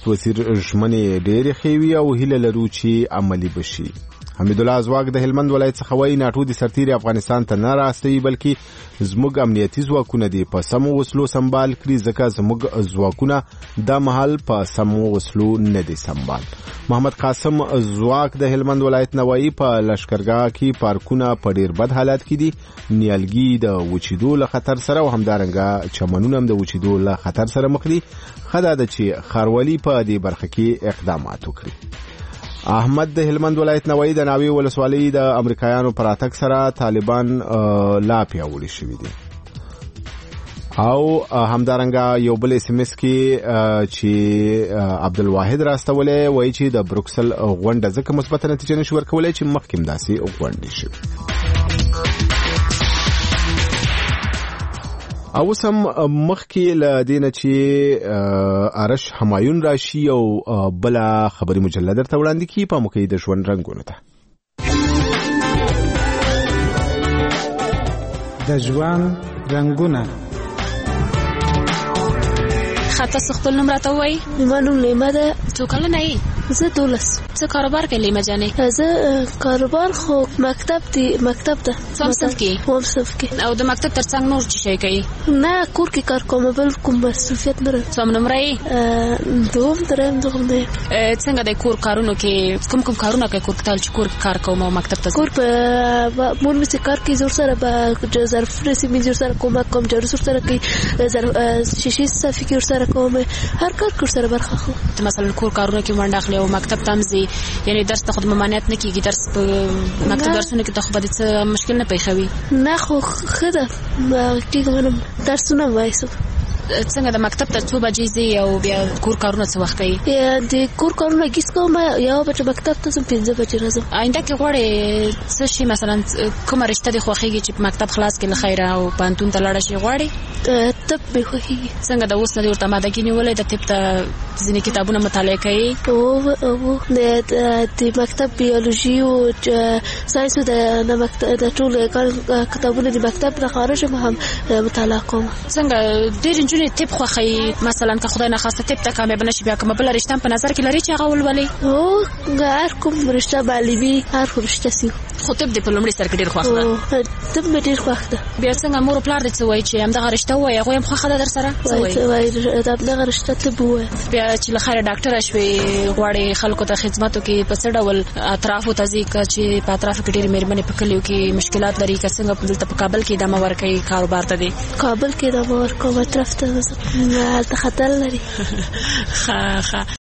نخست وزیر ژمنې ډېرې ښې وي او هیله لرو چې عملي بشي. حمید الله ځواک د هلمند ولایت څخه وایي ناټو د سرتیري افغانستان ته نه راستوي بلکې زموږ امنیتي ځواکونه دي په سمو وسلو سمبال کړي ځکه زموږ ځواکونه دا مهال په سمو وسلو نه دي سمبال. محمد قاسم ځواک د هلمند ولایت نه وایي په لشکرګاه کې پارکونه په ډېر بد حالت کې دي. نیالګي د وچېدو له خطر سره او همدارنګه چمنونه هم د وچېدو له خطر سره مخ دي. ښه ده چې ښاروالي په دې برخه کې اقدامات وکړي. احمد د هلمند ولایت نوایی د ناوی ولسوالۍ د امریکایانو پر اتک سره طالبان لا پیاوړي شوي دي. او همدارنګه یو بل اس ام اس کې چې عبدالواحد راستولې وایي چې د بروکسل غونډه ځکه مثبت نتیجه نشي ورکولای چې مخکې داسې غونډې شي. او سم مخکې له دینه چې ارش همایون راشي او بل خبري مجله درته وړاندې کی په موقع د ژوند رنگونه ته. د ژوند رنگونه خاطر خپل نوم راته وای. ما نوم لیما ده. څو کلنه یې؟ زه 12. څه کاروبار کوي لیما جانې؟ زه کاروبار خو مکتب ته څوم صف کې او د مکتب ترڅنګ نور څه شي کوي؟ نه کور کې کار کوم بل کوم مصروفیت نه. څوم نمبر یې؟ دوم دی. څنګه د کور کارونو کې کوم کارونه کوي؟ کور تل چې کور کار کوم او مکتب ته کور په مور مې کار کې زور سره به ظرف رسې مې زور سره کوم جارو سره کوي شیشې صفي کې سره کوم هر کار سره برخه خو. مثلا کور کارونه کې منډه اخلي او مکتب تمزي یعنی درس ته خود ممانعت نه کیږي. درس په مکتب درسونه کې ته خو به څه مشکل نه پیښوي؟ نه خو خده کېږم درسونه وایسو. څنګه د مکتب ته څو بجې ځي او بیا کور کارونه څه وخت کوي؟ د کور کارونه کیس کوم یا به مکتب ته څم 5 بجې راځم. آینده کې غواړي څه شي مثلا کومه رشته د خوخيږي چې مکتب خلاص کړي خیره او پانتون ته لاړ شي غواړي؟ طب به خوخيږي. څنګه د اوس نه ورته ماده کې نیولې د طب ته ځینې کتابونه مطالعه کوي او د مکتب بیولوژي او ساينس د مکتب د ټول کتابونه د مکتب نه خارج هم مطالعه کوم. څنګه ډېر طب خوخی مثلا که خدای نخواسته طب ته کامیاب نشي بیا کوم بل رشته په نظر کې لري چې هغه ولولي؟ او هر کوم رشته بالیوي هر رشته سي خو طب د په لومړي سر کې ډېر خوښ ده. طب مې ډېر خوښ ده. بیا څنګه مور پلار دې څه وایي چې همدغه رشته وایي هغه هم خوښه ده در سره؟ وایي همدغه رشته طب وایي. بیا چې له خیره ډاکټره شوې غواړي خلکو ته خدماتو کې په څه ډول اطرافو ته ځي چې په اطرافو کې ډېرې مېرمنې په کلیو کې مشکلات لري که څنګه دلته په کابل کې ادامه ورکوي کاروبار ته دی؟ کابل کې ادامه ورکوم اطراف ته هلته خطر لري. ښه